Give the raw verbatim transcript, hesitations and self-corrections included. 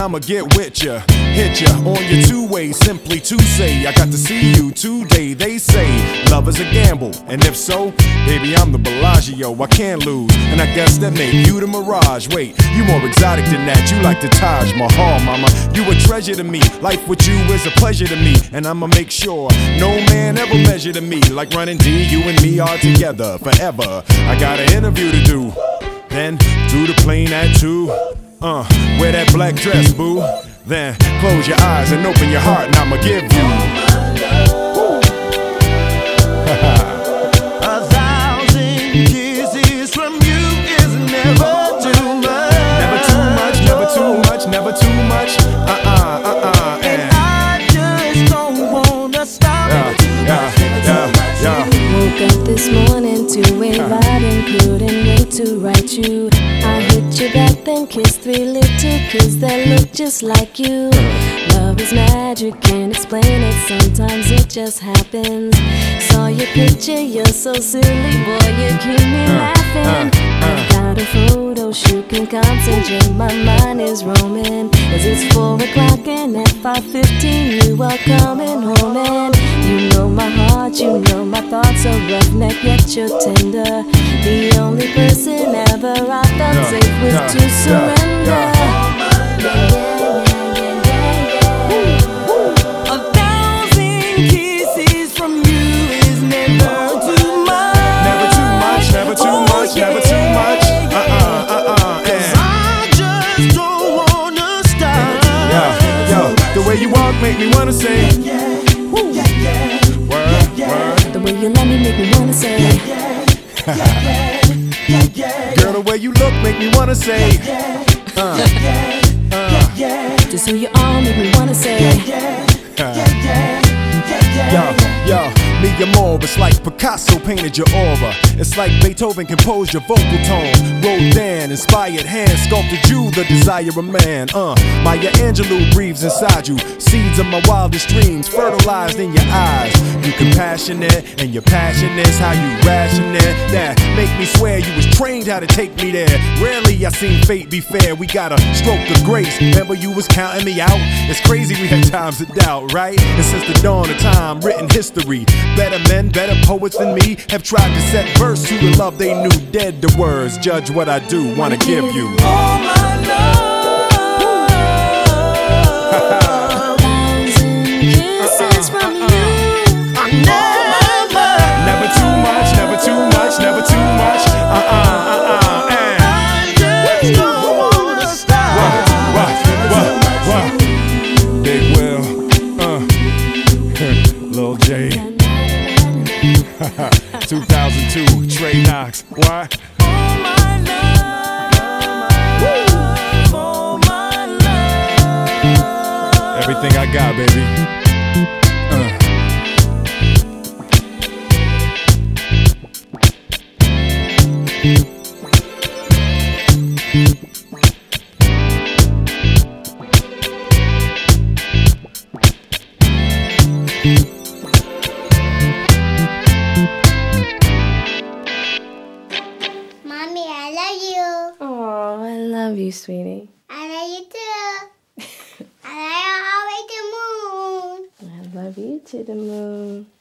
I'ma get with ya, hit ya on your two-way, simply to say I got to see you today. They say love is a gamble, and if so, baby, I'm the Bellagio, I can't lose, and I guess that make you the Mirage. Wait, you more exotic than that, you like the Taj Mahal, mama. You a treasure to me, life with you is a pleasure to me, and I'ma make sure no man ever measure to me like running D. You and me are together forever. I got an interview to do, then do the plane at two. Uh, wear that black dress, boo. Then close your eyes and open your heart, and I'ma give you a thousand kisses from you is never too much. Never too much, never too much, never too much. Uh-uh, uh-uh. And I just don't wanna stop. Yeah, yeah, yeah, yeah. Woke up this morning to a vibe and couldn't wait to write you. I hit you back, then kissed three little kids that look just like you. Love is magic, can't explain it, sometimes it just happens. Saw your picture, you're so silly, boy, you keep me laughing. I've got a photo shoot, can concentrate, my mind is roaming. As it's four o'clock and at five fifteen you are coming home. And you know my heart, you know my thoughts are roughneck, yet you're tender. The only person ever I felt safe with yeah, to surrender. yeah, yeah. A thousand kisses from you is never too much. Never too much, never too Oh, much, yeah, never too much. Uh-uh, uh-uh. Cause And I just don't wanna stop. yeah, yo, the way you walk make me wanna say word, word. The way you love me make me wanna say Girl, the way you look make me wanna say uh, uh. just who you are make me wanna say. Yo, yo, me and more, it's like Picasso painted your aura. It's like Beethoven composed your vocal tone. Rodin inspired hand sculpted you, the desire of man. Uh, Maya Angelou breathes inside you. Seeds of my wildest dreams fertilized in your eyes. You compassionate and your passion is how you rationate. That make me swear you was trained how to take me there. Rarely I seen fate be fair. We got a stroke of grace. Remember you was counting me out. It's crazy we had times of doubt, right? And since the dawn of time, written history. Better men, better poets than me have tried to set verse to the love they knew. Dead to words, judge what I do, wanna give you All my love. Thousand kisses from you. Never. Never too much, never too much, never too much. Uh-uh, uh-uh, and I just don't wanna stop. what, what, what? Big Will, uh, Lil J, two thousand two, Trey Knox, why? Oh my love. Oh my love. Everything I got, baby. Uh. Mommy, I love you. Oh, I love you, sweetie. I love you too. I love you all the way to the moon. I love you to the moon.